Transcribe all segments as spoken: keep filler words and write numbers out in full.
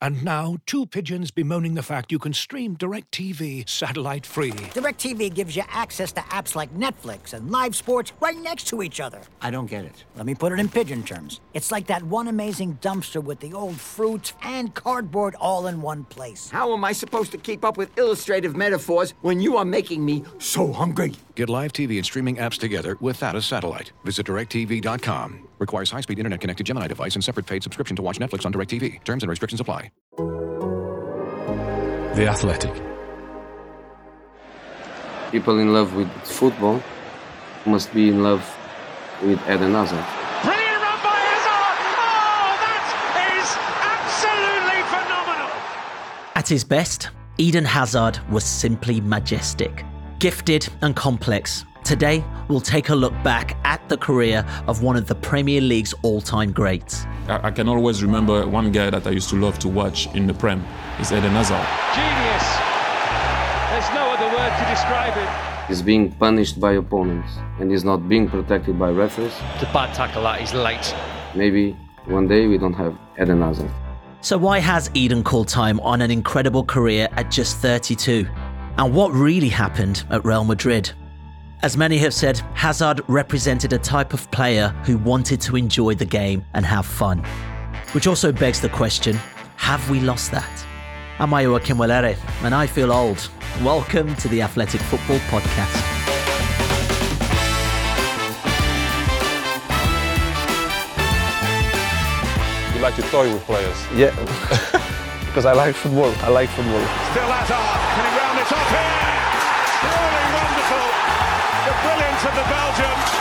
And now, two pigeons bemoaning the fact you can stream DirecTV satellite-free. DirecTV gives you access to apps like Netflix and live sports right next to each other. I don't get it. Let me put it in pigeon terms. It's like that one amazing dumpster with the old fruits and cardboard all in one place. How am I supposed to keep up with illustrative metaphors when you are making me so hungry? Get live T V and streaming apps together without a satellite. Visit direct T V dot com. Requires high-speed internet-connected Gemini device and separate paid subscription to watch Netflix on DirecTV. Terms and restrictions apply. The Athletic. People in love with football must be in love with Eden Hazard. Brilliant run by Hazard! Oh, that is absolutely phenomenal! At his best, Eden Hazard was simply majestic, gifted and complex. Today, we'll take a look back at the career of one of the Premier League's all-time greats. I, I can always remember one guy that I used to love to watch in the Prem is Eden Hazard. Genius! There's no other word to describe it. He's being punished by opponents and he's not being protected by referees. It's a bad tackle that, he's late. Maybe one day we don't have Eden Hazard. So why has Eden called time on an incredible career at just thirty-two? And what really happened at Real Madrid? As many have said, Hazard represented a type of player who wanted to enjoy the game and have fun. Which also begs the question, have we lost that? I'm Joaquim Walere, and I feel old. Welcome to the Athletic Football Podcast. You like to toy with players? Yeah, because I like football. I like football. Still Hazard, can he round it off here? Really wonderful. The brilliance of the Belgium.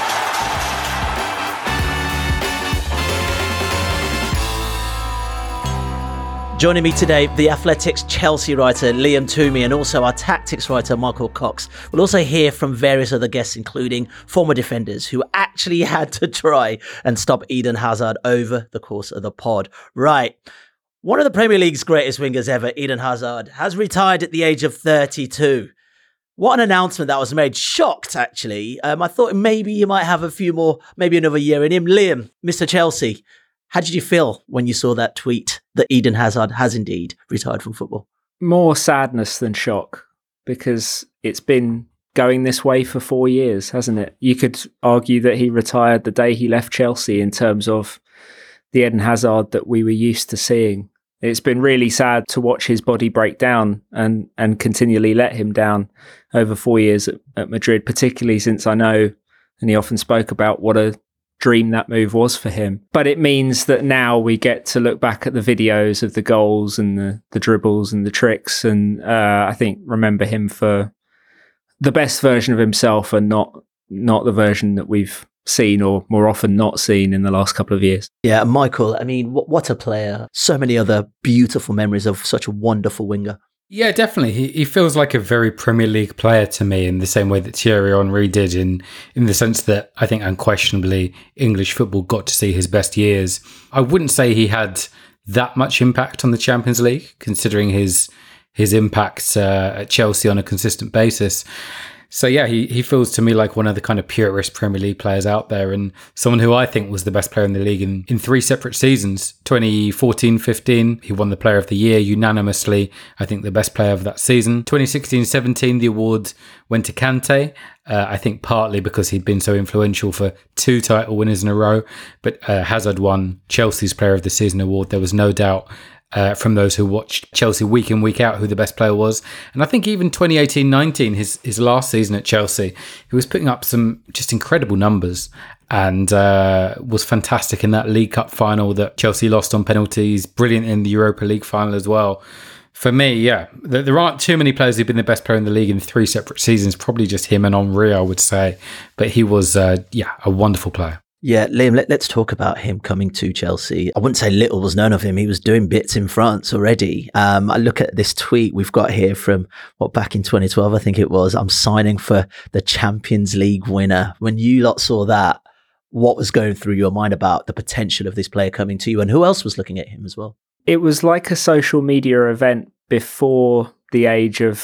Joining me today, the Athletic's Chelsea writer Liam Toomey and also our tactics writer Michael Cox. We'll also hear from various other guests, including former defenders who actually had to try and stop Eden Hazard over the course of the pod. Right. One of the Premier League's greatest wingers ever, Eden Hazard, has retired at the age of thirty-two. What an announcement that was made. Shocked, actually. Um, I thought maybe you might have a few more, maybe another year in him. Liam, Mister Chelsea, how did you feel when you saw that tweet that Eden Hazard has indeed retired from football? More sadness than shock, because it's been going this way for four years, hasn't it? You could argue that he retired the day he left Chelsea in terms of the Eden Hazard that we were used to seeing. It's been really sad to watch his body break down and, and continually let him down over four years at, at Madrid, particularly since I know, and he often spoke about what a dream that move was for him. But it means that now we get to look back at the videos of the goals and the, the dribbles and the tricks and uh, I think remember him for the best version of himself and not not the version that we've seen or more often not seen in the last couple of years. Yeah, Michael, I mean, what, what a player. So many other beautiful memories of such a wonderful winger. Yeah, definitely. He he feels like a very Premier League player to me in the same way that Thierry Henry did, in, in the sense that I think unquestionably English football got to see his best years. I wouldn't say he had that much impact on the Champions League, considering his his impact uh, at Chelsea on a consistent basis. So yeah, he, he feels to me like one of the kind of purest Premier League players out there, and someone who I think was the best player in the league in, in three separate seasons. twenty fourteen fifteen, he won the Player of the Year unanimously, I think the best player of that season. twenty sixteen seventeen, the award went to Kante, uh, I think partly because he'd been so influential for two title winners in a row, but uh, Hazard won Chelsea's Player of the Season award. There was no doubt Uh, from those who watched Chelsea week in, week out, who the best player was. And I think even twenty eighteen nineteen, his his last season at Chelsea, he was putting up some just incredible numbers and uh, was fantastic in that League Cup final that Chelsea lost on penalties, brilliant in the Europa League final as well. For me, yeah, there aren't too many players who've been the best player in the league in three separate seasons, probably just him and Henry, I would say. But he was, uh, yeah, a wonderful player. Yeah, Liam, let, let's talk about him coming to Chelsea. I wouldn't say little was known of him. He was doing bits in France already. Um, I look at this tweet we've got here from, what, back in twenty twelve, I think it was. I'm signing for the Champions League winner. When you lot saw that, what was going through your mind about the potential of this player coming to you, and who else was looking at him as well? It was like a social media event before the age of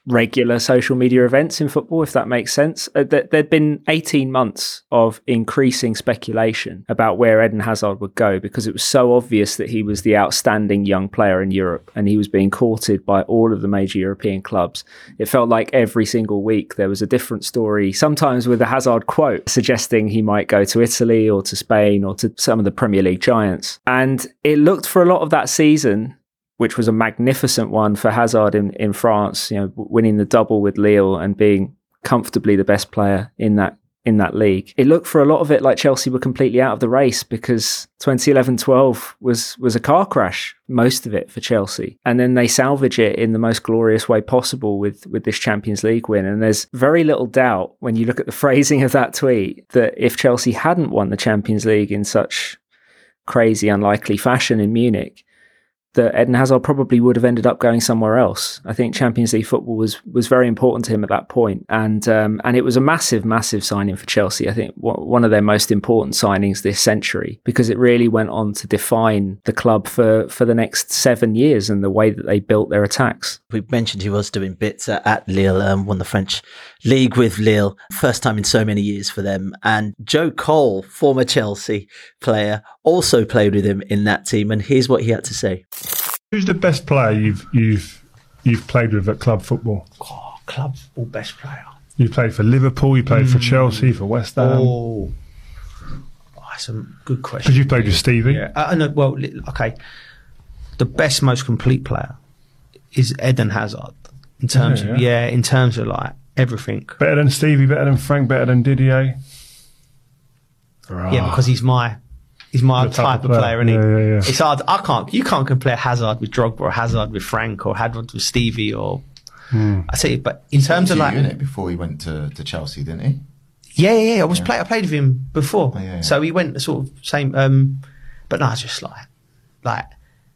regular social media events in football, if that makes sense. Uh, th- there'd been eighteen months of increasing speculation about where Eden Hazard would go, because it was so obvious that he was the outstanding young player in Europe and he was being courted by all of the major European clubs. It felt like every single week there was a different story, sometimes with a Hazard quote suggesting he might go to Italy or to Spain or to some of the Premier League giants. And it looked for a lot of that season, which was a magnificent one for Hazard in, in France, you know, winning the double with Lille and being comfortably the best player in that in that league. It looked for a lot of it like Chelsea were completely out of the race, because twenty eleven twelve was was a car crash, most of it for Chelsea. And then they salvage it in the most glorious way possible with, with this Champions League win. And there's very little doubt when you look at the phrasing of that tweet that if Chelsea hadn't won the Champions League in such crazy, unlikely fashion in Munich, that Eden Hazard probably would have ended up going somewhere else. I think Champions League football was was very important to him at that point. And um, and it was a massive, massive signing for Chelsea. I think w- one of their most important signings this century, because it really went on to define the club for, for the next seven years and the way that they built their attacks. We mentioned he was doing bits at, at Lille, um, won the French league with Lille, first time in so many years for them. And Joe Cole, former Chelsea player, also played with him in that team. And here's what he had to say. Who's the best player you've you've you've played with at club football? Oh, club football best player. You played for Liverpool, you played mm. for Chelsea, for West Ham. Oh, oh that's a good question. Because you played with Stevie. Yeah, I know. Well, okay. The best, most complete player is Eden Hazard in terms yeah, of yeah. yeah, in terms of like everything. Better than Stevie, better than Frank, better than Didier. Right. Yeah, because he's my. He's my type of player, player isn't he? Yeah, yeah, yeah. It's hard. I can't. You can't compare Hazard with Drogba or Hazard with Frank or Hazard with Stevie or. Hmm. I say, but in terms of like, unit before he went to, to Chelsea, didn't he? Yeah, yeah, yeah. I was yeah. play. I played with him before, oh, yeah, yeah. so he went sort of same. Um, but no, it's just like, like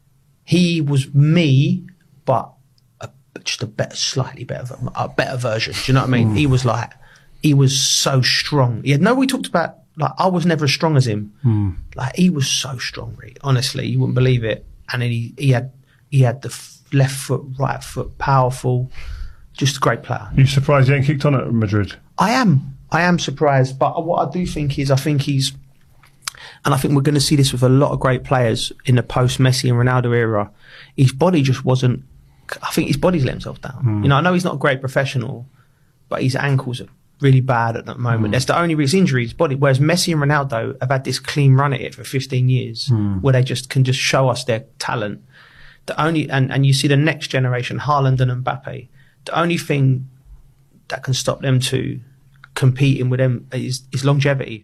he was me, but a, just a better, slightly better, a better version. Do you know what I mean? Mm. He was like, he was so strong. Yeah, no, we talked about. Like, I was never as strong as him. Hmm. Like, he was so strong, really. Honestly, you wouldn't believe it. And then he, he had he had the f- left foot, right foot, powerful, just a great player. You surprised he ain't kicked on at Madrid? I am. I am surprised. But what I do think is, I think he's, and I think we're going to see this with a lot of great players in the post-Messi and Ronaldo era, his body just wasn't, I think his body's let himself down. Hmm. You know, I know he's not a great professional, but his ankles are really bad at that moment. Mm. That's the only reason injury his body. Whereas Messi and Ronaldo have had this clean run at it for fifteen years, mm. where they just can just show us their talent. The only and, and you see the next generation, Haaland and Mbappe. The only thing that can stop them two competing with them is, is longevity.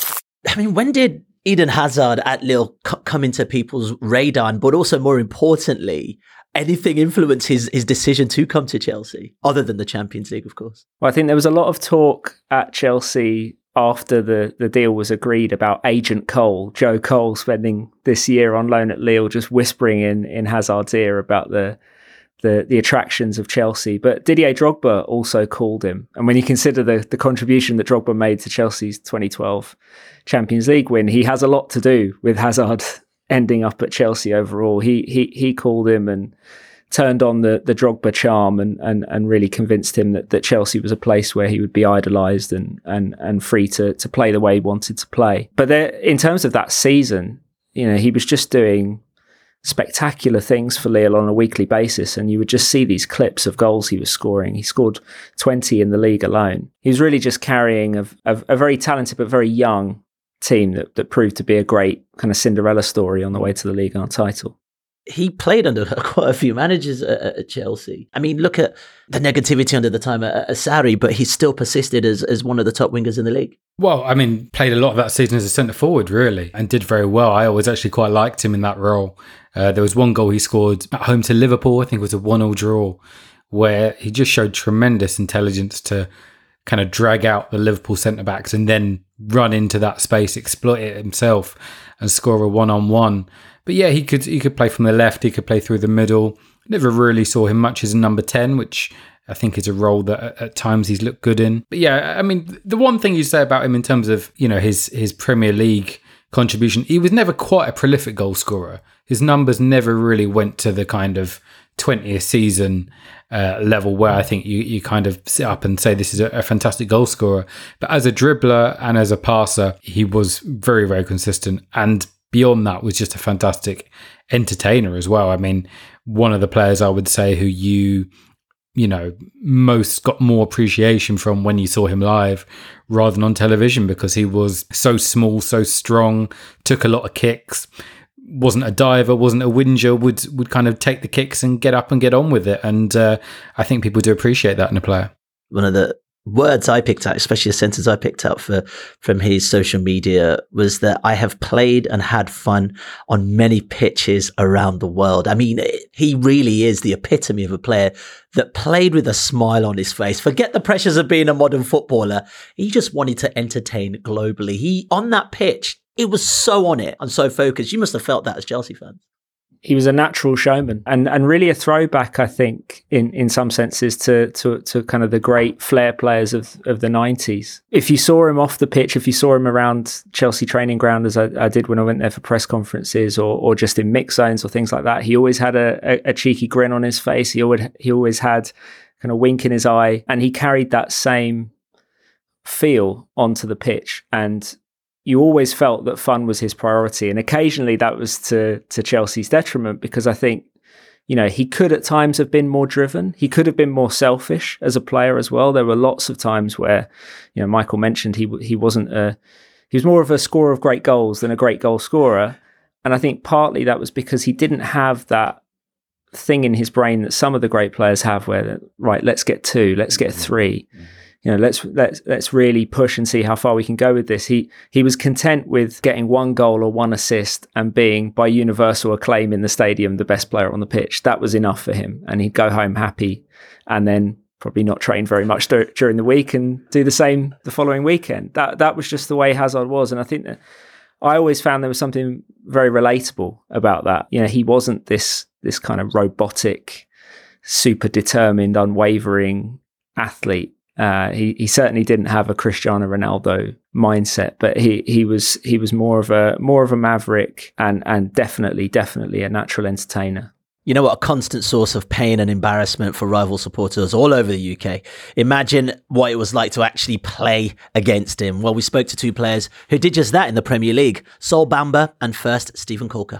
I mean, when did Eden Hazard at Lille c- come into people's radar? But also, more importantly, anything influence his, his decision to come to Chelsea, other than the Champions League, of course? Well, I think there was a lot of talk at Chelsea after the, the deal was agreed about Agent Cole, Joe Cole, spending this year on loan at Lille, just whispering in, in Hazard's ear about the, the the attractions of Chelsea. But Didier Drogba also called him. And when you consider the, the contribution that Drogba made to Chelsea's twenty twelve Champions League win, he has a lot to do with Hazard ending up at Chelsea overall. He he he called him and turned on the, the Drogba charm and, and, and really convinced him that, that Chelsea was a place where he would be idolised and, and, and free to, to play the way he wanted to play. But there, in terms of that season, you know, he was just doing spectacular things for Lille on a weekly basis, and you would just see these clips of goals he was scoring. He scored twenty in the league alone. He was really just carrying a, a, a very talented but very young team that, that proved to be a great kind of Cinderella story on the way to the Ligue one title. He played under quite a few managers at, at Chelsea. I mean, look at the negativity under the time at, at Sarri, but he still persisted as, as one of the top wingers in the league. Well, I mean, played a lot of that season as a centre forward, really, and did very well. I always actually quite liked him in that role. Uh, there was one goal he scored at home to Liverpool, I think it was a one-all draw, where he just showed tremendous intelligence to kind of drag out the Liverpool centre-backs and then run into that space, exploit it himself and score a one-on-one. But yeah, he could he could play from the left, he could play through the middle. Never really saw him much as a number ten, which I think is a role that at, at times he's looked good in. But yeah, I mean, the one thing you say about him in terms of, you know, his his Premier League contribution. He was never quite a prolific goal scorer. His numbers never really went to the kind of twentieth season uh, level where I think you, you kind of sit up and say this is a, a fantastic goal scorer. But as a dribbler and as a passer, he was very, very consistent. And beyond that was just a fantastic entertainer as well. I mean, one of the players I would say who you, you know, most got more appreciation from when you saw him live rather than on television, because he was so small, so strong, took a lot of kicks, wasn't a diver, wasn't a whinger, would would kind of take the kicks and get up and get on with it. And uh, I think people do appreciate that in a player. One of the words I picked out, especially the sentence I picked out for from his social media, was that I have played and had fun on many pitches around the world. I mean, he really is the epitome of a player that played with a smile on his face. Forget the pressures of being a modern footballer. He just wanted to entertain globally. He, on that pitch, it was so on it and so focused. You must have felt that as Chelsea fans. He was a natural showman and, and really a throwback, I think, in, in some senses to, to to kind of the great flair players of, of the nineties. If you saw him off the pitch, if you saw him around Chelsea training ground, as I, I did when I went there for press conferences, or or just in mix zones or things like that, he always had a, a, a cheeky grin on his face. He always, he always had kind of wink in his eye, and he carried that same feel onto the pitch. And you always felt that fun was his priority. And occasionally that was to to Chelsea's detriment, because I think, you know, he could at times have been more driven. He could have been more selfish as a player as well. There were lots of times where, you know, Michael mentioned he he wasn't a, he was more of a scorer of great goals than a great goal scorer. And I think partly that was because he didn't have that thing in his brain that some of the great players have, where, right, let's get two, let's get three. You know, let's let's let's really push and see how far we can go with this. He he was content with getting one goal or one assist and being, by universal acclaim in the stadium, the best player on the pitch. That was enough for him, and he'd go home happy, and then probably not train very much dur- during the week and do the same the following weekend. That that was just the way Hazard was, and I think that I always found there was something very relatable about that. You know, he wasn't this this kind of robotic, super determined, unwavering athlete. Uh, he he certainly didn't have a Cristiano Ronaldo mindset, but he he was he was more of a more of a maverick, and and definitely definitely a natural entertainer. You know what? A constant source of pain and embarrassment for rival supporters all over the U K. Imagine what it was like to actually play against him. Well, we spoke to two players who did just that in the Premier League: Sol Bamba and first Steven Caulker.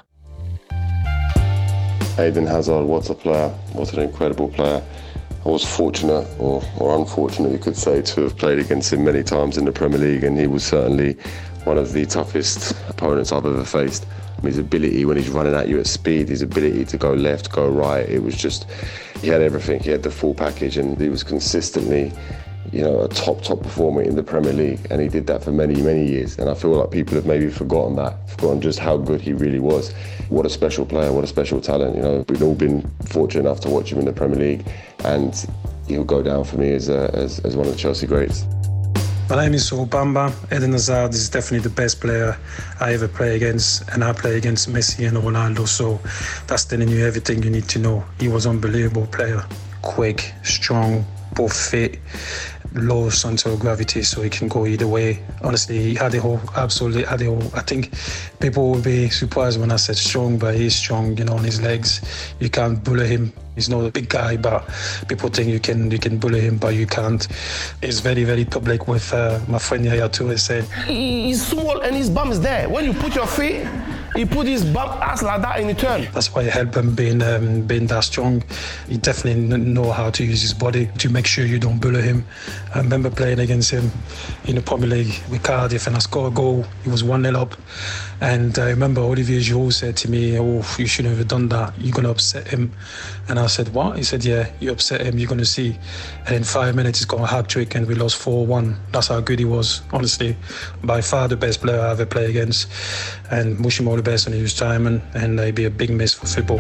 Eden Hazard, what a player! What an incredible player! I was fortunate, or, or unfortunate you could say, to have played against him many times in the Premier League, and he was certainly one of the toughest opponents I've ever faced. His ability when he's running at you at speed, his ability to go left, go right, it was just, he had everything, he had the full package, and he was consistently, you know, a top, top performer in the Premier League, and he did that for many, many years, and I feel like people have maybe forgotten that, forgotten just how good he really was. What a special player, what a special talent, you know. We've all been fortunate enough to watch him in the Premier League, and he'll go down for me as, a, as, as one of the Chelsea greats. My name is Sol Bamba. Eden Hazard is definitely the best player I ever play against, and I play against Messi and Ronaldo, so that's telling you everything you need to know. He was an unbelievable player, quick, strong, both fit, low center of gravity, so he can go either way. Honestly, he had a whole, absolutely had a whole, I think people will be surprised when I said strong, but he's strong, you know, on his legs. You can't bully him. He's not a big guy, but people think you can you can bully him, but you can't. He's very, very public with uh, my friend Yaya Toure said. He's small and his bum is there. When you put your feet, he put his bum ass like that and he turn. That's why I help him being, um, being that strong. He definitely know how to use his body to make sure you don't bully him. I remember playing against him in the Premier League with Cardiff, and I scored a goal. He was one nil up. And I remember Olivier Giroud said to me, oh, you shouldn't have done that. You're going to upset him. And I said, what? He said, yeah, you upset him, you're going to see. And in five minutes, he's got a hat-trick and we lost four one. That's how good he was, honestly. By far the best player I ever played against. And wish him all the best on his retirement. And it'd be a big miss for football.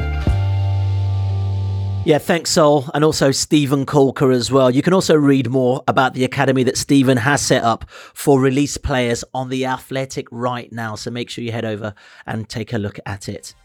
Yeah, thanks, Sol, and also Steven Caulker as well. You can also read more about the academy that Steven has set up for released players on The Athletic right now, so make sure you head over and take a look at it.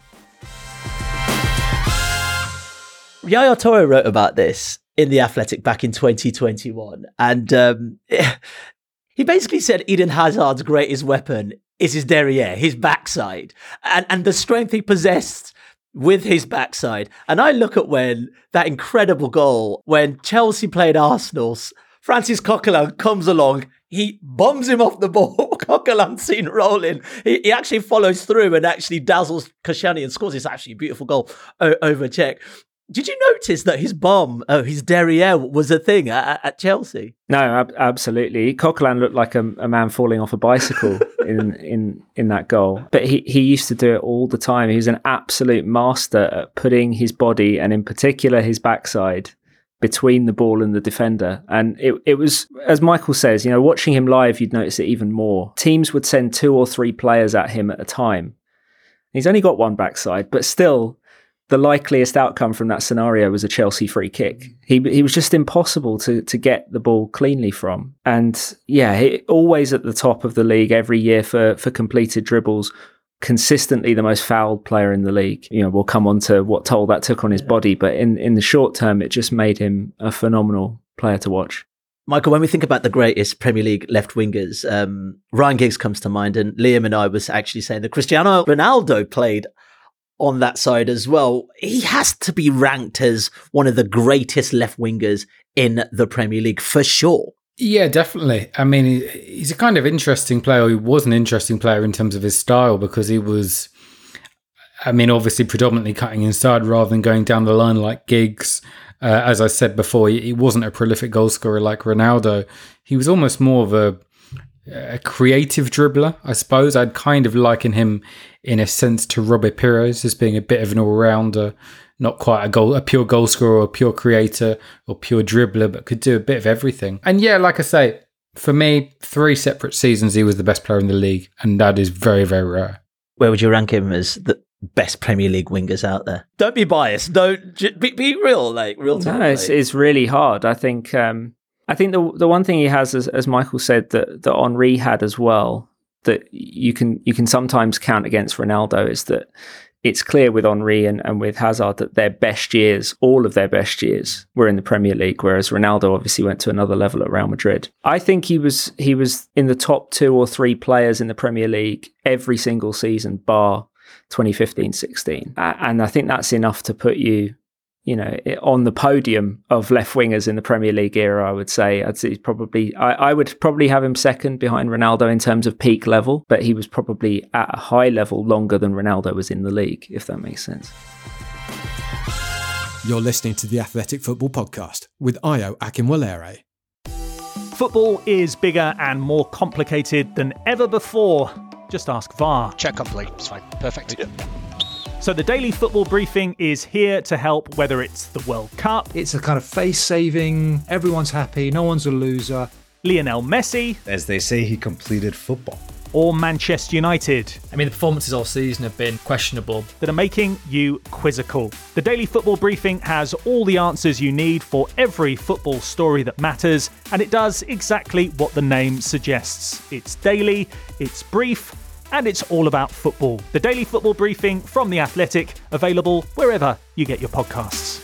Yaya Toure wrote about this in The Athletic back in twenty twenty-one, and um, he basically said Eden Hazard's greatest weapon is his derriere, his backside, and, and the strength he possessed with his backside. And I look at when that incredible goal, when Chelsea played Arsenal, Francis Coquelin comes along, he bombs him off the ball, Coquelin seen rolling. He, he actually follows through and actually dazzles Koscielny and scores this actually beautiful goal o- over Cech. Did you notice that his bomb, oh, his derriere was a thing at, at Chelsea? No, ab- absolutely. Coquelin looked like a, a man falling off a bicycle in, in in that goal. But he, he used to do it all the time. He was an absolute master at putting his body, and in particular his backside, between the ball and the defender. And it, it was, as Michael says, you know, watching him live, you'd notice it even more. Teams would send two or three players at him at a time. He's only got one backside, but still, the likeliest outcome from that scenario was a Chelsea free kick. He he was just impossible to to get the ball cleanly from. And yeah, he, always at the top of the league every year for for completed dribbles, consistently the most fouled player in the league. You know, we'll come on to what toll that took on his body, but in, in the short term, it just made him a phenomenal player to watch. Michael, when we think about the greatest Premier League left wingers, um, Ryan Giggs comes to mind, and Liam and I was actually saying that Cristiano Ronaldo played on that side as well. He has to be ranked as one of the greatest left wingers in the Premier League for sure. Yeah, definitely. I mean, he's a kind of interesting player. He was an interesting player in terms of his style because he was, I mean, obviously predominantly cutting inside rather than going down the line like Giggs. Uh, as I said before, he wasn't a prolific goal scorer like Ronaldo. He was almost more of a, a creative dribbler, I suppose. I'd kind of liken him in a sense to Robert Pires as being a bit of an all-rounder, not quite a goal, a pure goal scorer or a pure creator or pure dribbler, but could do a bit of everything. And yeah, like I say, for me, three separate seasons, he was the best player in the league, and that is very, very rare. Where would you rank him as the best Premier League wingers out there? Don't be biased. Don't be, be real, like real time. No, it's, it's really hard. I think. Um, I think the the one thing he has, as, as Michael said, that that Henry had as well, that you can you can sometimes count against Ronaldo, is that it's clear with Henry and, and with Hazard that their best years, all of their best years, were in the Premier League, whereas Ronaldo obviously went to another level at Real Madrid. I think he was he was in the top two or three players in the Premier League every single season, bar twenty fifteen sixteen. And I think that's enough to put you, you know, on the podium of left wingers in the Premier League era, I would say. I'd say he's probably, I, I would probably have him second behind Ronaldo in terms of peak level, but he was probably at a high level longer than Ronaldo was in the league, if that makes sense. You're listening to the Athletic Football Podcast with Ayo Akinwolere. Football is bigger and more complicated than ever before. Just ask V A R. Check complete. It's fine. Perfect. Yeah. So the Daily Football Briefing is here to help, whether it's the World Cup. It's a kind of face-saving, everyone's happy, no one's a loser. Lionel Messi. As they say, he completed football. Or Manchester United. I mean, the performances all season have been questionable. That are making you quizzical. The Daily Football Briefing has all the answers you need for every football story that matters, and it does exactly what the name suggests. It's daily, it's brief, and it's all about football. The Daily Football Briefing from The Athletic, available wherever you get your podcasts.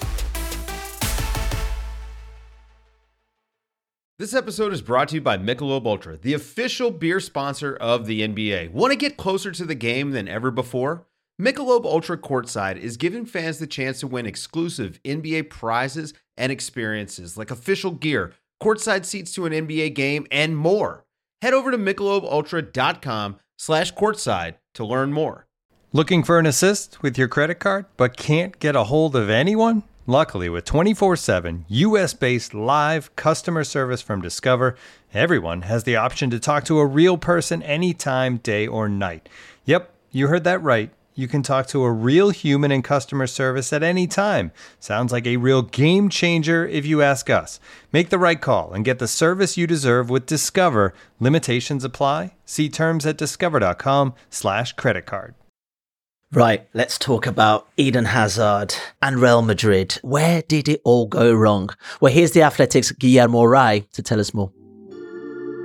This episode is brought to you by Michelob Ultra, the official beer sponsor of the N B A. Want to get closer to the game than ever before? Michelob Ultra Courtside is giving fans the chance to win exclusive N B A prizes and experiences like official gear, courtside seats to an N B A game, and more. Head over to michelob ultra dot com slash courtside to learn more. Looking for an assist with your credit card but can't get a hold of anyone? Luckily, with twenty-four seven U S-based live customer service from Discover, everyone has the option to talk to a real person anytime, day or night. Yep, you heard that right. You can talk to a real human in customer service at any time. Sounds like a real game changer if you ask us. Make the right call and get the service you deserve with Discover. Limitations apply. See terms at discover.com slash credit card. Right, let's talk about Eden Hazard and Real Madrid. Where did it all go wrong? Well, here's The Athletic's Guillermo Ray to tell us more.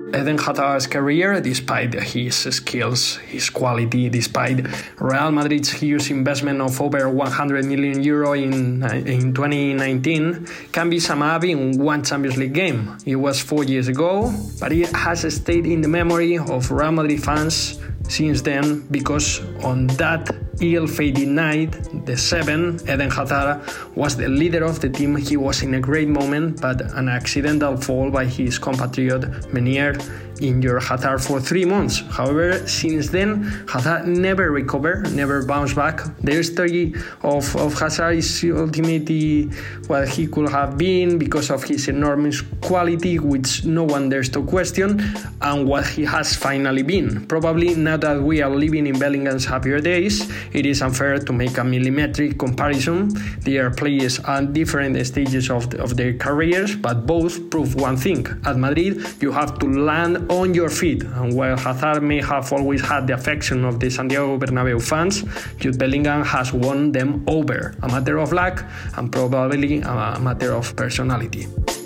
Eden Hazard's career, despite his skills, his quality, despite Real Madrid's huge investment of over one hundred million euro in in twenty nineteen, can be summed up in one Champions League game. It was four years ago, but it has stayed in the memory of Real Madrid fans since then, because on that ill-fated night, the seven, Eden Hazard was the leader of the team. He was in a great moment, but an accidental fall by his compatriot Meunier injured Hazard for three months. However, since then, Hazard never recovered, never bounced back. The story of, of Hazard is ultimately what he could have been because of his enormous quality, which no one dares to question, and what he has finally been. Probably now that we are living in Bellingham's happier days, it is unfair to make a millimetric comparison. They are players at different stages of, the, of their careers, but both prove one thing. At Madrid, you have to land on your feet, and while Hazard may have always had the affection of the Santiago Bernabeu fans, Jude Bellingham has won them over. A matter of luck and probably a matter of personality.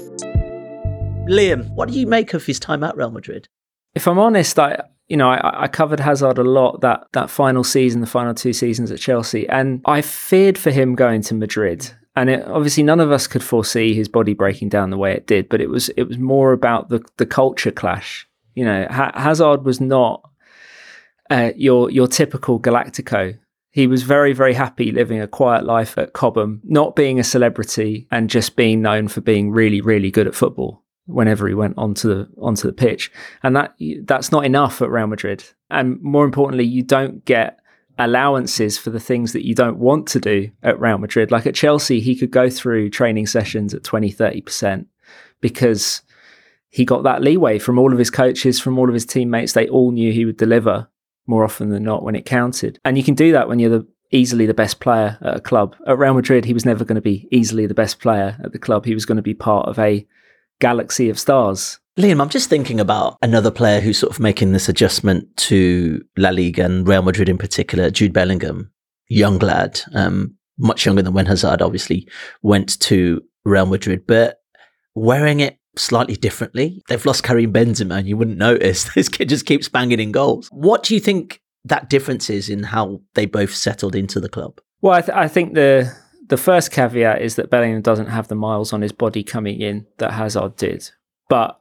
Liam, what do you make of his time at Real Madrid? If I'm honest, I you know I, I covered Hazard a lot that that final season, the final two seasons at Chelsea, and I feared for him going to Madrid. And it, obviously, none of us could foresee his body breaking down the way it did. But it was it was more about the the culture clash. You know, ha- Hazard was not uh, your your typical Galactico. He was very, very happy living a quiet life at Cobham, not being a celebrity and just being known for being really, really good at football whenever he went onto the onto the pitch. And that that's not enough at Real Madrid. And more importantly, you don't get allowances for the things that you don't want to do at Real Madrid. Like at Chelsea, he could go through training sessions at twenty, thirty percent because he got that leeway from all of his coaches, from all of his teammates. They all knew he would deliver more often than not when it counted. And you can do that when you're the, easily the best player at a club. At Real Madrid, he was never going to be easily the best player at the club. He was going to be part of a galaxy of stars. Liam, I'm just thinking about another player who's sort of making this adjustment to La Liga and Real Madrid in particular, Jude Bellingham, young lad, um, much younger than when Hazard obviously went to Real Madrid, but wearing it slightly differently. They've lost Karim Benzema and you wouldn't notice. This kid just keeps banging in goals. What do you think that difference is in how they both settled into the club? Well, I, th- I think the the first caveat is that Bellingham doesn't have the miles on his body coming in that Hazard did. But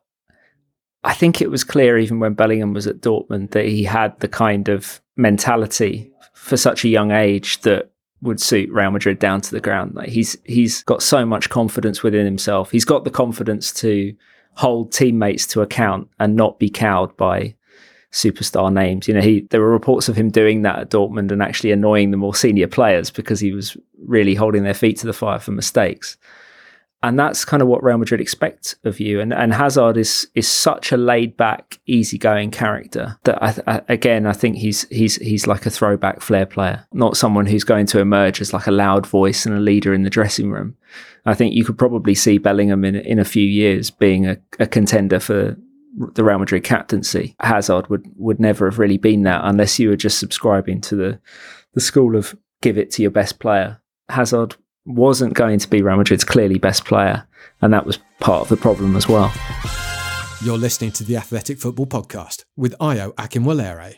I think it was clear even when Bellingham was at Dortmund that he had the kind of mentality for such a young age that would suit Real Madrid down to the ground. Like he's he's got so much confidence within himself. He's got the confidence to hold teammates to account and not be cowed by superstar names. You know, he there were reports of him doing that at Dortmund and actually annoying the more senior players because he was really holding their feet to the fire for mistakes. And that's kind of what Real Madrid expect of you. And and Hazard is is such a laid back, easygoing character that I, I, again I think he's he's he's like a throwback flair player, not someone who's going to emerge as like a loud voice and a leader in the dressing room. I think you could probably see Bellingham in in a few years being a, a contender for the Real Madrid captaincy. Hazard would would never have really been that unless you were just subscribing to the the school of give it to your best player. Hazard wasn't going to be Real Madrid's clearly best player, and that was part of the problem as well. You're listening to the Athletic Football Podcast with Ayo Akinwolere.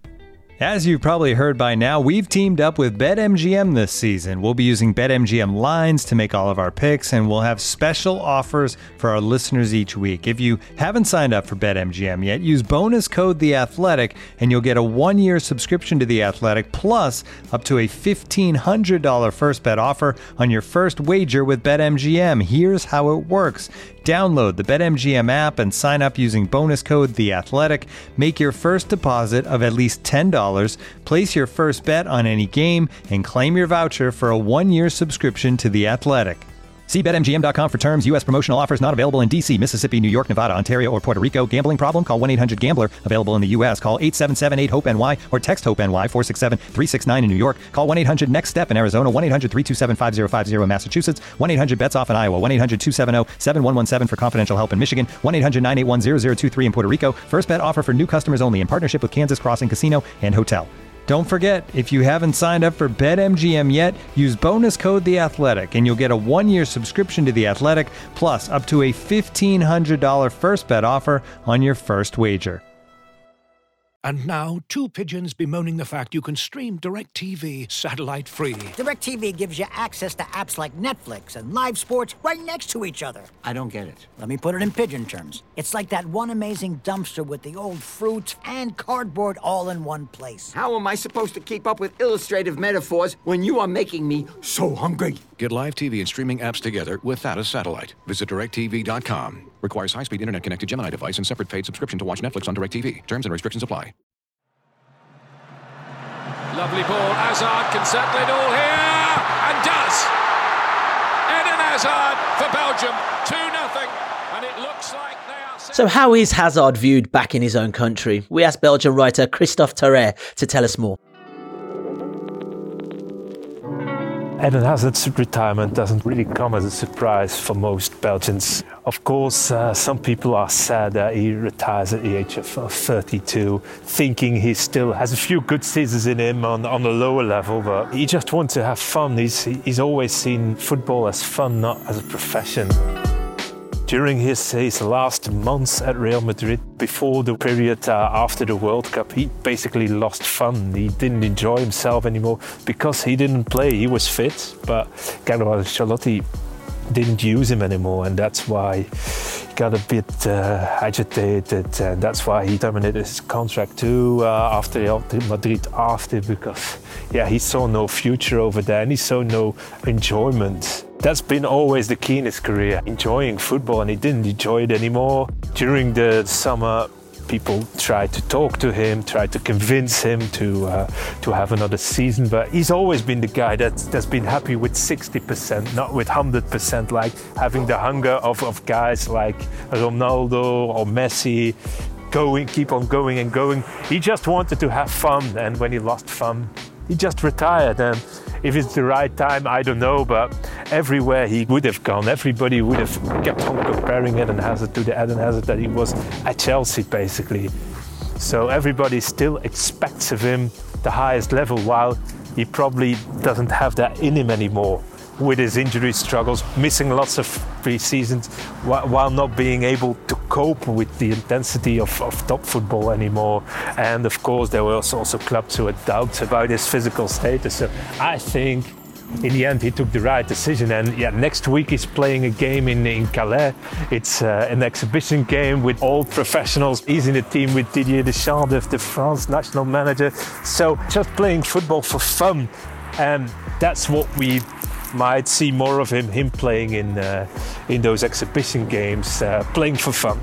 As you've probably heard by now, we've teamed up with BetMGM this season. We'll be using BetMGM lines to make all of our picks, and we'll have special offers for our listeners each week. If you haven't signed up for BetMGM yet, use bonus code The Athletic, and you'll get a one-year subscription to The Athletic, plus up to a fifteen hundred dollars first bet offer on your first wager with BetMGM. Here's how it works. Download the BetMGM app and sign up using bonus code The Athletic. Make your first deposit of at least ten dollars, place your first bet on any game, and claim your voucher for a one-year subscription to The Athletic. See Bet M G M dot com for terms. U S promotional offers not available in D C, Mississippi, New York, Nevada, Ontario, or Puerto Rico. Gambling problem? Call one eight hundred gambler. Available in the U S. Call eight seven seven eight hope N Y or text HOPE-NY four six seven three six nine in New York. Call one eight hundred next step in Arizona. one eight hundred three two seven five zero five zero in Massachusetts. one eight hundred bets off in Iowa. one eight hundred two seven zero seven one one seven for confidential help in Michigan. one eight hundred nine eight one zero zero two three in Puerto Rico. First bet offer for new customers only in partnership with Kansas Crossing Casino and Hotel. Don't forget, if you haven't signed up for BetMGM yet, use bonus code The Athletic, and you'll get a one-year subscription to The Athletic, plus up to a fifteen hundred dollars first bet offer on your first wager. And now, two pigeons bemoaning the fact you can stream DirecTV satellite-free. DirecTV gives you access to apps like Netflix and live sports right next to each other. I don't get it. Let me put it in pigeon terms. It's like that one amazing dumpster with the old fruit and cardboard all in one place. How am I supposed to keep up with illustrative metaphors when you are making me so hungry? Get live T V and streaming apps together without a satellite. Visit direct T V dot com. Requires high-speed internet-connected Gemini device and separate paid subscription to watch Netflix on DirecTV. Terms and restrictions apply. Lovely ball. Hazard can settle it all here, and does. Eden Hazard for Belgium, two nothing, and it looks like they are... So how is Hazard viewed back in his own country? We asked Belgian writer Christophe Terrer to tell us more. Eden Hazard's retirement doesn't really come as a surprise for most Belgians. Of course, uh, some people are sad that he retires at the age of, of thirty-two, thinking he still has a few good seasons in him on, on the lower level, but he just wants to have fun. He's, he's always seen football as fun, not as a profession. During his, his last months at Real Madrid, before the period uh, after the World Cup, he basically lost fun. He didn't enjoy himself anymore because he didn't play. He was fit, but Carlo Ancelotti didn't use him anymore, and that's why he got a bit uh, agitated, and that's why he terminated his contract too uh, after Madrid after, because yeah, he saw no future over there and he saw no enjoyment. That's been always the key in his career, enjoying football, and he didn't enjoy it anymore. During the summer, people tried to talk to him, tried to convince him to uh, to have another season, but he's always been the guy that's, that's been happy with sixty percent, not with one hundred percent, like having the hunger of, of guys like Ronaldo or Messi, going, keep on going and going. He just wanted to have fun, and when he lost fun, he just retired. And if it's the right time, I don't know, but everywhere he would have gone, everybody would have kept on comparing Eden Hazard to the Eden Hazard that he was at Chelsea, basically. So everybody still expects of him the highest level, while he probably doesn't have that in him anymore, with his injury struggles, missing lots of pre-seasons, while not being able to cope with the intensity of, of top football anymore. And of course, there were also, also clubs who had doubts about his physical status. So I think in the end, he took the right decision. And yeah, next week he's playing a game in, in Calais. It's uh, an exhibition game with all professionals. He's in a team with Didier Deschamps, the, the France national manager. So just playing football for fun. And that's what we might see more of him, him playing in uh, in those exhibition games, uh, playing for fun.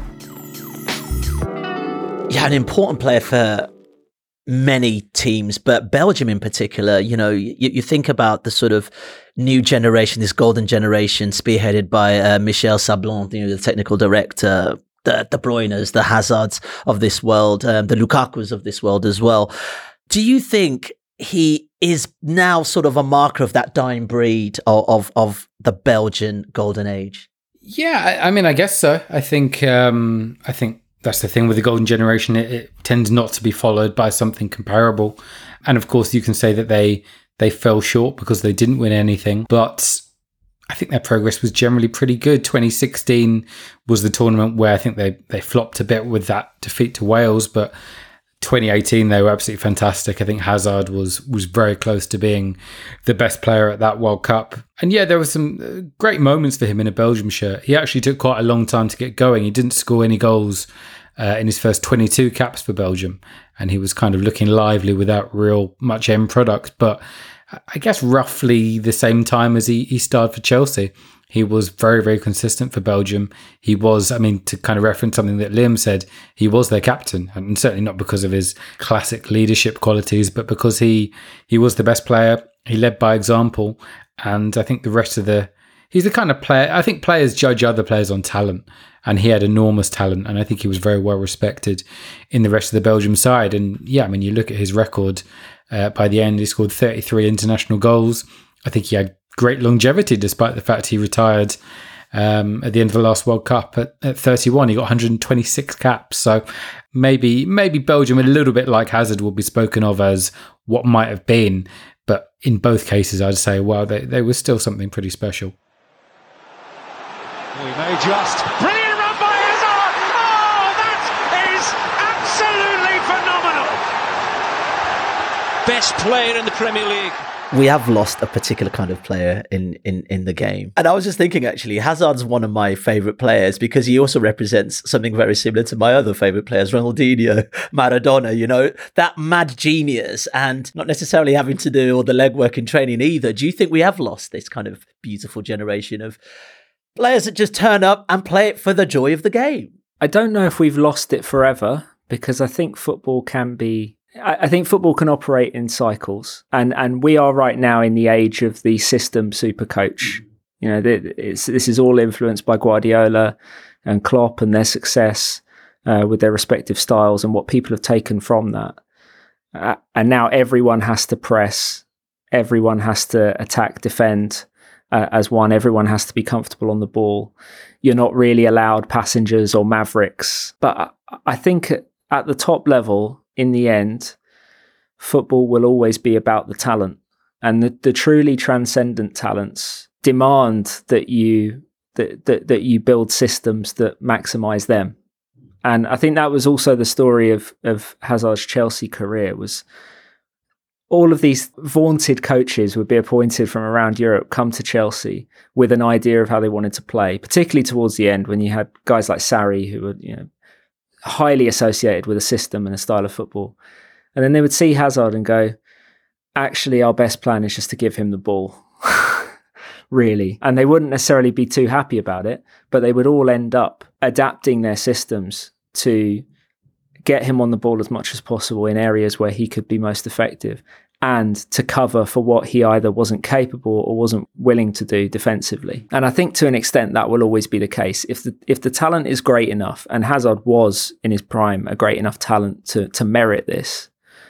Yeah, an important player for many teams, but Belgium in particular. You know, you, you think about the sort of new generation, this golden generation spearheaded by uh, Michel Sablon, you know, the technical director, the De Bruynes, the Hazards of this world, um, the Lukakus of this world as well. Do you think he is now sort of a marker of that dying breed of, of, of the Belgian golden age? Yeah, I, I mean, I guess so. I think um, I think that's the thing with the golden generation. It, it tends not to be followed by something comparable. And of course, you can say that they they fell short because they didn't win anything. But I think their progress was generally pretty good. twenty sixteen was the tournament where I think they, they flopped a bit with that defeat to Wales, but twenty eighteen, they were absolutely fantastic. I think Hazard was was very close to being the best player at that World Cup. And yeah, there were some great moments for him in a Belgium shirt. He actually took quite a long time to get going. He didn't score any goals uh, in his first twenty-two caps for Belgium. And he was kind of looking lively without real much end product. But I guess roughly the same time as he, he started for Chelsea. He was very, very consistent for Belgium. He was, I mean, to kind of reference something that Liam said, he was their captain. And certainly not because of his classic leadership qualities, but because he he was the best player. He led by example. And I think the rest of the... He's the kind of player... I think players judge other players on talent. And he had enormous talent. And I think he was very well respected in the rest of the Belgium side. And yeah, I mean, you look at his record. Uh, by the end, he scored thirty-three international goals. I think he had great longevity, despite the fact he retired um, at the end of the last World Cup at, at thirty-one. He got one hundred twenty-six caps. So maybe maybe Belgium, a little bit like Hazard, will be spoken of as what might have been. But in both cases, I'd say, well, they, they were still something pretty special. We may just... Brilliant run by Hazard! Oh, that is absolutely phenomenal! Best player in the Premier League. We have lost a particular kind of player in, in, in the game. And I was just thinking, actually, Hazard's one of my favourite players because he also represents something very similar to my other favourite players, Ronaldinho, Maradona, you know, that mad genius and not necessarily having to do all the legwork in training either. Do you think we have lost this kind of beautiful generation of players that just turn up and play it for the joy of the game? I don't know if we've lost it forever because I think football can be... I think football can operate in cycles, and, and we are right now in the age of the system super coach. You know, it's, this is all influenced by Guardiola and Klopp and their success uh, with their respective styles and what people have taken from that. Uh, and now everyone has to press, everyone has to attack, defend uh, as one. Everyone has to be comfortable on the ball. You're not really allowed passengers or mavericks. But I think at, at the top level, in the end, football will always be about the talent, and the, the truly transcendent talents demand that you that, that that you build systems that maximize them. And I think that was also the story of of Hazard's Chelsea career. Was all of these vaunted coaches would be appointed from around Europe, come to Chelsea with an idea of how they wanted to play, particularly towards the end when you had guys like Sarri who were, you know, highly associated with a system and a style of football. And then they would see Hazard and go, actually, our best plan is just to give him the ball. Really. And they wouldn't necessarily be too happy about it, but they would all end up adapting their systems to get him on the ball as much as possible in areas where he could be most effective, and to cover for what he either wasn't capable or wasn't willing to do defensively. And I think to an extent that will always be the case. If the if the talent is great enough, and Hazard was in his prime a great enough talent to to merit this,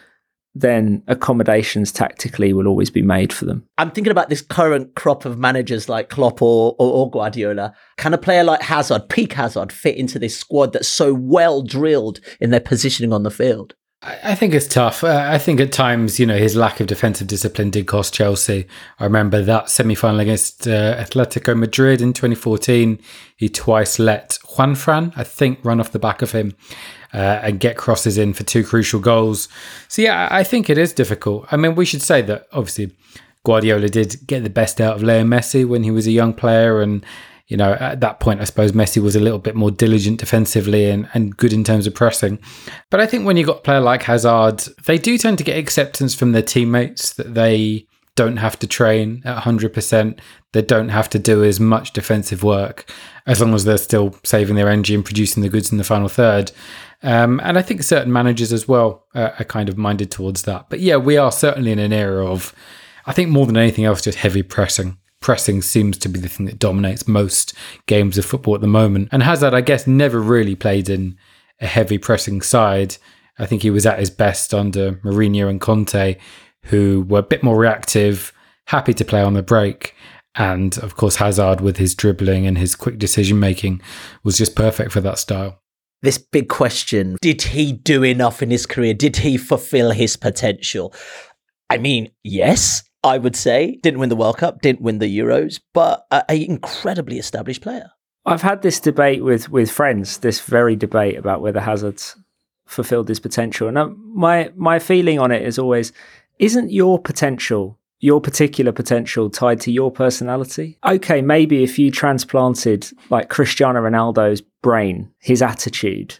then accommodations tactically will always be made for them. I'm thinking about this current crop of managers like Klopp or, or, or Guardiola. Can a player like Hazard, peak Hazard, fit into this squad that's so well drilled in their positioning on the field? I think it's tough. Uh, I think at times, you know, his lack of defensive discipline did cost Chelsea. I remember that semi-final against uh, Atletico Madrid in twenty fourteen. He twice let Juanfran, I think, run off the back of him uh, and get crosses in for two crucial goals. So, yeah, I think it is difficult. I mean, we should say that, obviously, Guardiola did get the best out of Leo Messi when he was a young player, and you know, at that point, I suppose Messi was a little bit more diligent defensively and, and good in terms of pressing. But I think when you've got a player like Hazard, they do tend to get acceptance from their teammates that they don't have to train at one hundred percent. They don't have to do as much defensive work as long as they're still saving their energy and producing the goods in the final third. Um, and I think certain managers as well uh, are kind of minded towards that. But yeah, we are certainly in an era of, I think more than anything else, just heavy pressing. Pressing seems to be the thing that dominates most games of football at the moment. And Hazard, I guess, never really played in a heavy pressing side. I think he was at his best under Mourinho and Conte, who were a bit more reactive, happy to play on the break. And of course, Hazard, with his dribbling and his quick decision making, was just perfect for that style. This big question, did he do enough in his career? Did he fulfill his potential? I mean, yes. I would say. Didn't win the World Cup, didn't win the Euros, but an incredibly established player. I've had this debate with with friends, this very debate about whether Hazard's fulfilled his potential. And my my feeling on it is always, isn't your potential, your particular potential tied to your personality? Okay, maybe if you transplanted like Cristiano Ronaldo's brain, his attitude,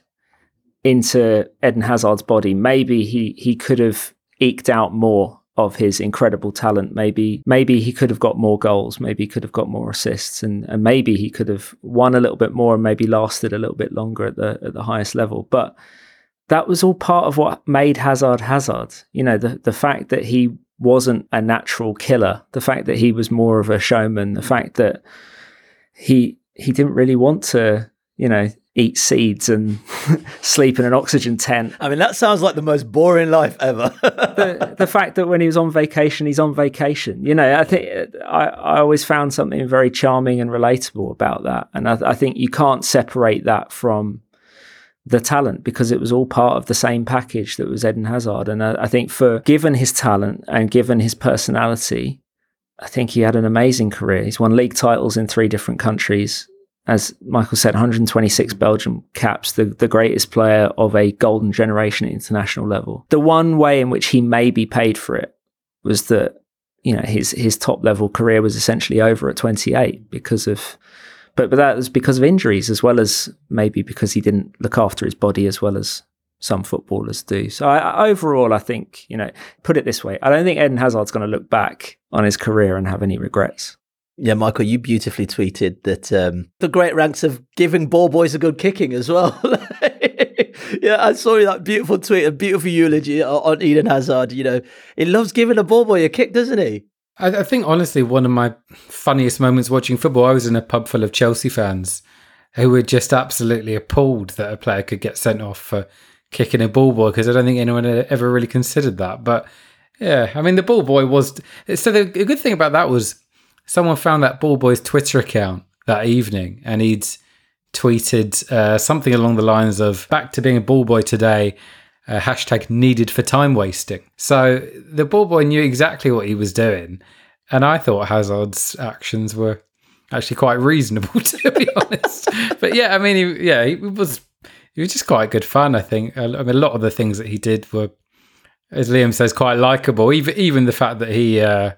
into Eden Hazard's body, maybe he he could have eked out more of his incredible talent. Maybe maybe he could have got more goals, maybe he could have got more assists, and, and maybe he could have won a little bit more and maybe lasted a little bit longer at the at the highest level. But that was all part of what made Hazard Hazard. You know, the, the fact that he wasn't a natural killer, the fact that he was more of a showman, the fact that he he didn't really want to, you know, eat seeds and sleep in an oxygen tent. I mean, that sounds like the most boring life ever. the, the fact that when he was on vacation, he's on vacation. You know, I think I, I always found something very charming and relatable about that. And I, I think you can't separate that from the talent, because it was all part of the same package that was Eden Hazard. And I, I think for given his talent and given his personality, I think he had an amazing career. He's won league titles in three different countries. As Michael said, one hundred twenty-six Belgium caps, the, the greatest player of a golden generation at international level. The one way in which he maybe paid for it was that, you know, his his top level career was essentially over at twenty-eight because of But but that was because of injuries, as well as maybe because he didn't look after his body as well as some footballers do. So I, overall, I think, you know, put it this way, I don't think Eden Hazard's going to look back on his career and have any regrets. Yeah, Michael, you beautifully tweeted that um, the great ranks of giving ball boys a good kicking as well. Yeah, I saw that beautiful tweet, a beautiful eulogy on Eden Hazard. You know, he loves giving a ball boy a kick, doesn't he? I, I think, honestly, one of my funniest moments watching football, I was in a pub full of Chelsea fans who were just absolutely appalled that a player could get sent off for kicking a ball boy, because I don't think anyone had ever really considered that. But yeah, I mean, the ball boy was... So the, the good thing about that was someone found that ball boy's Twitter account that evening, and he'd tweeted uh, something along the lines of, back to being a ball boy today, uh, hashtag needed for time wasting. So the ball boy knew exactly what he was doing, and I thought Hazard's actions were actually quite reasonable, to be honest. But yeah, I mean, he, yeah, he was he was just quite good fun, I think. I mean, a lot of the things that he did were, as Liam says, quite likeable. Even even the fact that he, uh,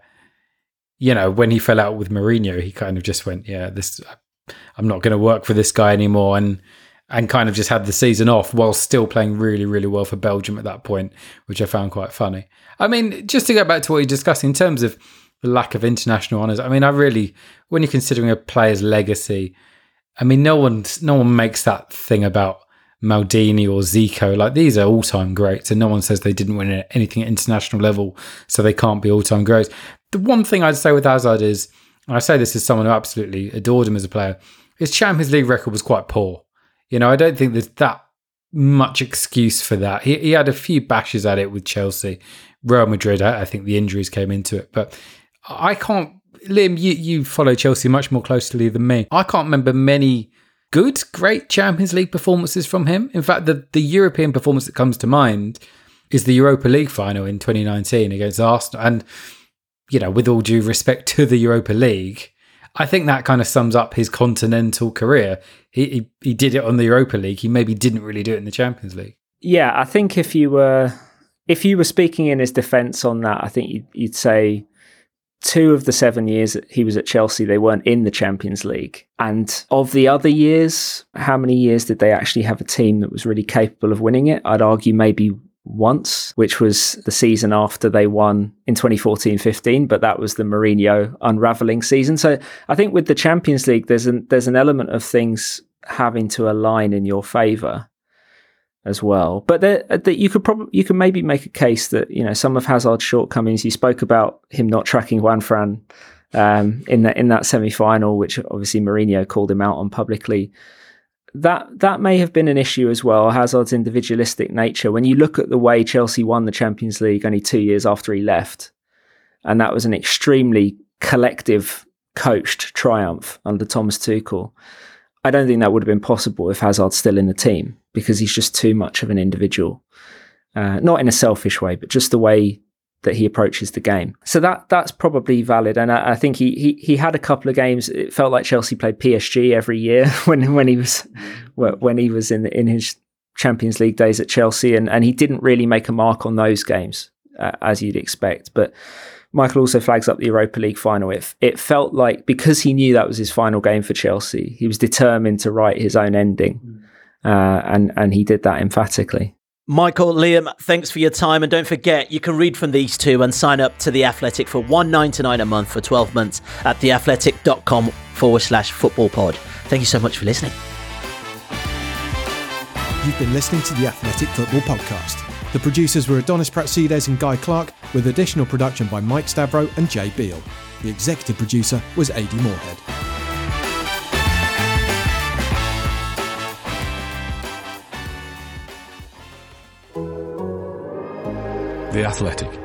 you know, when he fell out with Mourinho, he kind of just went, yeah, this, I'm not going to work for this guy anymore, and and kind of just had the season off while still playing really, really well for Belgium at that point, which I found quite funny. I mean, just to go back to what you discussed in terms of the lack of international honours, I mean, I really, when you're considering a player's legacy, I mean, no one, no one makes that thing about Maldini or Zico. Like, these are all-time greats, and no one says they didn't win anything at international level, so they can't be all-time greats. The one thing I'd say with Hazard is, and I say this as someone who absolutely adored him as a player, his Champions League record was quite poor. You know, I don't think there's that much excuse for that. He, he had a few bashes at it with Chelsea. Real Madrid, I, I think the injuries came into it. But I can't... Liam, you, you follow Chelsea much more closely than me. I can't remember many good, great Champions League performances from him. In fact, the, the European performance that comes to mind is the Europa League final in twenty nineteen against Arsenal. And, you know, with all due respect to the Europa League, I think that kind of sums up his continental career. He, he he did it on the Europa League. He maybe didn't really do it in the Champions League. Yeah, I think if you were if you were speaking in his defence on that, I think you'd, you'd say two of the seven years that he was at Chelsea, they weren't in the Champions League. And of the other years, how many years did they actually have a team that was really capable of winning it? I'd argue maybe once, which was the season after they won in twenty fourteen fifteen, but that was the Mourinho unravelling season. So I think with the Champions League, there's an, there's an element of things having to align in your favour as well. But there, that you could probably you could maybe make a case that, you know, some of Hazard's shortcomings. You spoke about him not tracking Juan Fran um, in that in that semi final, which obviously Mourinho called him out on publicly. That that may have been an issue as well, Hazard's individualistic nature. When you look at the way Chelsea won the Champions League only two years after he left, and that was an extremely collective, coached triumph under Thomas Tuchel, I don't think that would have been possible if Hazard's still in the team, because he's just too much of an individual. Uh, not in a selfish way, but just the way that he approaches the game. So that that's probably valid. And I, I think he, he he had a couple of games. It felt like Chelsea played P S G every year when when he was when he was in in his Champions League days at Chelsea, and, and he didn't really make a mark on those games uh, as you'd expect. But Michael also flags up the Europa League final. It it felt like, because he knew that was his final game for Chelsea, he was determined to write his own ending, uh, and and he did that emphatically. Michael, Liam, thanks for your time. And don't forget, you can read from these two and sign up to The Athletic for one pound ninety-nine a month for twelve months at theathletic.com forward slash football pod. Thank you so much for listening. You've been listening to The Athletic Football Podcast. The producers were Adonis Pratsides and Guy Clark, with additional production by Mike Stavro and Jay Beale. The executive producer was Adi Moorhead. The Athletic.